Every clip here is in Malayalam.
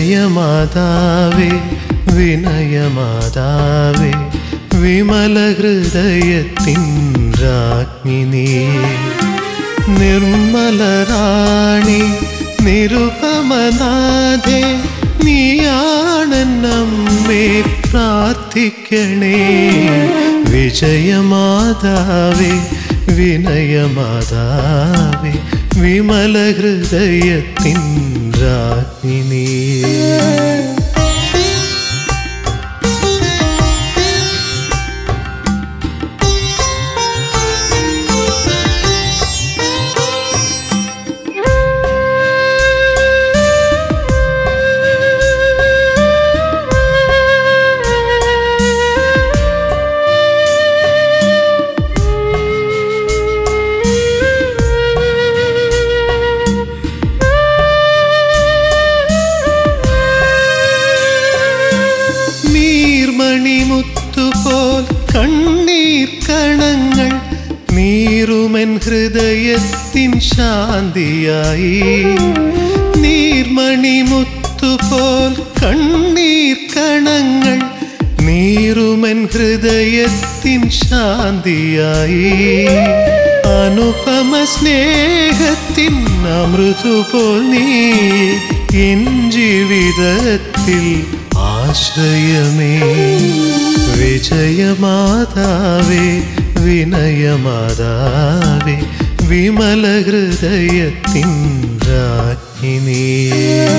വിജയമാതാവേ വിനയമാതാവേ വിമലഹൃദയത്തിൻ രാജ്ഞി നീയേ നിർമ്മലറാണി നിരുപമനാഥേ നീയാണെന്നമ്മേ പ്രാർത്ഥിക്കണേ വിജയമാതാവേ വിനയമാതാവേ വിമലഹൃദയത്തിൻ രാജ്ഞി നീയേ മണിമുത്തുപോൽ കണ്ണീർ കണങ്ങൾ നീറുമെൻ ഹൃദയത്തിൻ ശാന്തിയായി നീർമണിമുത്തുപോൽ കണ്ണീർ കണങ്ങൾ നീറുമെൻ ഹൃദയത്തിൻ ശാന്തിയായി അനുപമ സ്നേഹത്തിൻ അമൃതുപോൽ നീ എൻ ജീവിതത്തിൽ ആശ്രയമേ വിജയമാതാവേ വിനയമാതാവേ വിമലഹൃദയത്തിൻ രാജ്ഞി നീയേ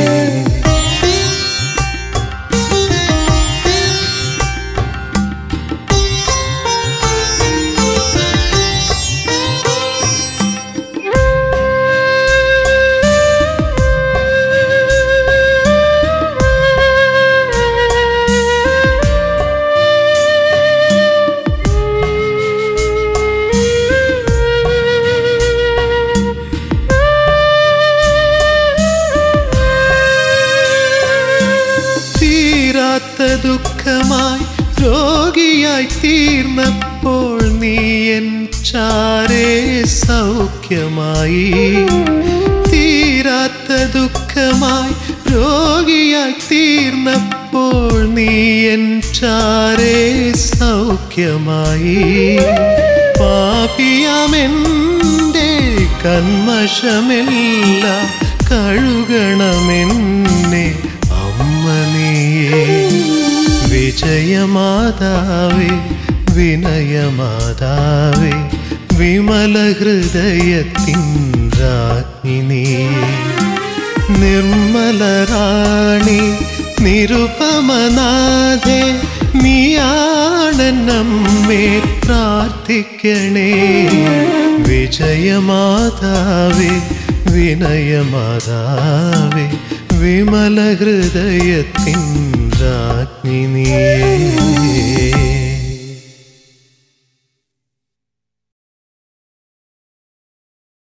ദുഃഖമായി രോഗിയായി തീർന്നപ്പോൾ നീ എൻ ചാരേ സൗഖ്യമായി തീരാത്ത ദുഃഖമായി രോഗിയായി തീർന്നപ്പോൾ നീ എൻ ചാരേ സൗഖ്യമായി പാപിയാമെൻ്റെ കന്മഷമെല്ലാം കഴുകണമെന്നെ അമ്മ നീയേ വിജയമാതാവേ വിനയമാതാവേ വിമലഹൃദയത്തിൻ രാജ്ഞി നീയേ നിർമ്മലറാണി നിരുപമനാഥേ നീയാണെന്നമ്മേ പ്രാർത്ഥിക്കണേ വിജയമാതാവേ വിനയമാതാവേ വിമലഹൃദയത്തിൻ രാജ്ഞി നീയേ